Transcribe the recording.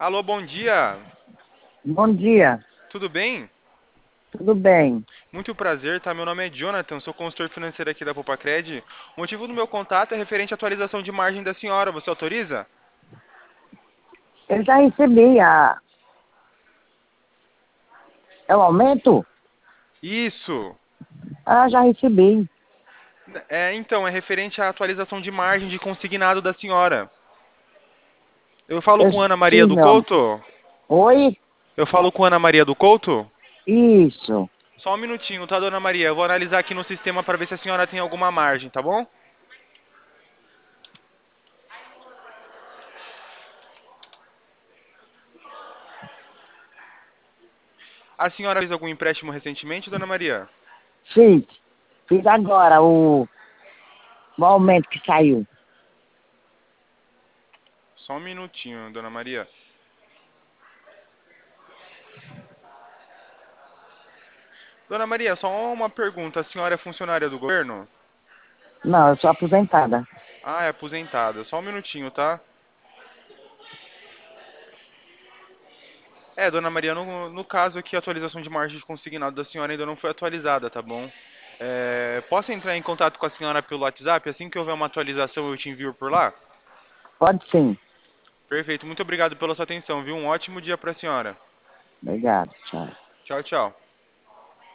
Alô, bom dia. Bom dia, Tudo bem? tudo bem? Muito prazer, tá? Meu nome é Jonathan, sou consultor financeiro aqui da Popacred. O motivo do meu contato é referente à atualização de margem da senhora. Você autoriza? Eu já recebi É o aumento? Isso. Ah, já recebi. Então, é referente à atualização de margem de consignado da senhora. Eu falo Eu, com Ana Maria sim, do meu amor. Couto? Oi? Eu falo com Ana Maria do Couto? Isso. Só um minutinho, tá, dona Maria? Eu vou analisar aqui no sistema para ver se a senhora tem alguma margem, tá bom? A senhora fez algum empréstimo recentemente, dona Maria? Fiz. Fiz agora o aumento que saiu. Só um minutinho, dona Maria. Dona Maria, só uma pergunta. A senhora é funcionária do governo? Não, eu sou aposentada. Ah, é aposentada. Só um minutinho, tá? Dona Maria, no caso aqui, a atualização de margem de consignado da senhora ainda não foi atualizada, tá bom? Posso entrar em contato com a senhora pelo WhatsApp? Assim que houver uma atualização, eu te envio por lá? Pode sim. Perfeito. Muito obrigado pela sua atenção, viu? Um ótimo dia para a senhora. Obrigado, tchau. Tchau, tchau.